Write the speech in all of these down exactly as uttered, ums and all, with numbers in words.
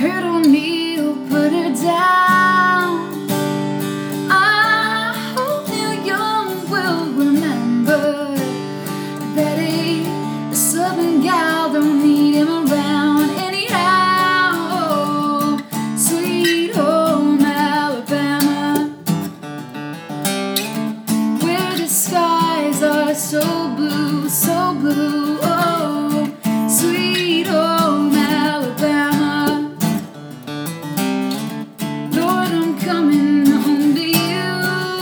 hurt on me or put her down. I hope Neil Young will remember that a southern gal don't need him around anyhow. Oh, sweet home Alabama, where the skies are so blue, so blue. Oh, sweet home Alabama, Lord, I'm coming home to you.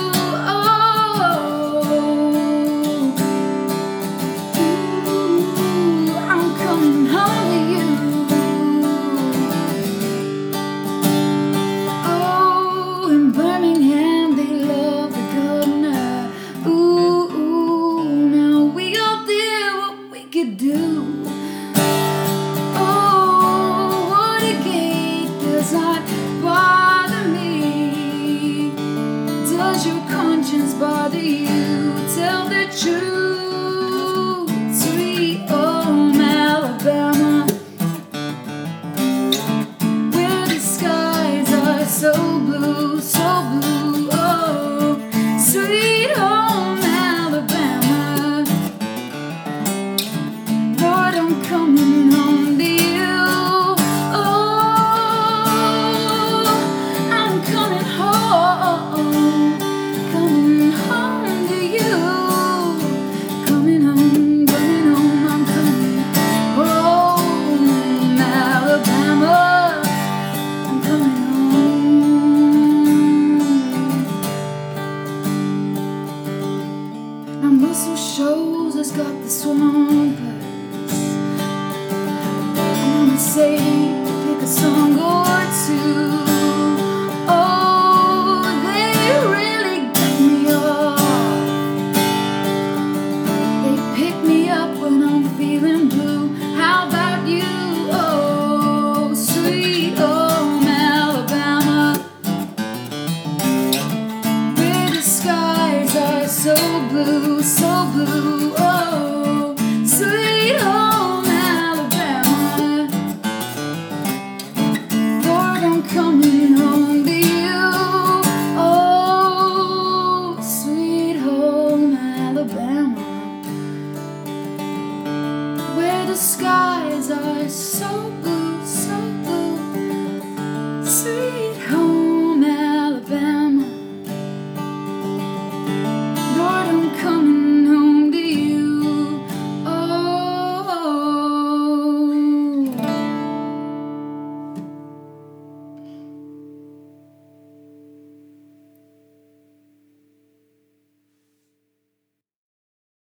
Oh, ooh, I'm coming home to you. Oh, in Birmingham they love the governor. Ooh, ooh, now we all did what we could do. Oh, Watergate does not bother me. Does your conscience bother you? Tell the truth, sweet home Alabama, where the skies are so blue, so blue. Oh, sweet home Alabama, Lord, I'm coming home to you. Oh, I'm coming home, coming home to you. Coming home, coming home, I'm coming home, Alabama. I'm coming home. Now Muscle Shoals has got the swampers. I'm gonna say pick a song or two. Oh, they really get me off. They pick me up when I'm feeling blue. How about you? Oh, sweet home Alabama, where the skies are so blue, so blue. Oh, sweet home Alabama, Lord, I'm coming home to you. Oh, sweet home Alabama, where the skies are so blue, so blue. Sweet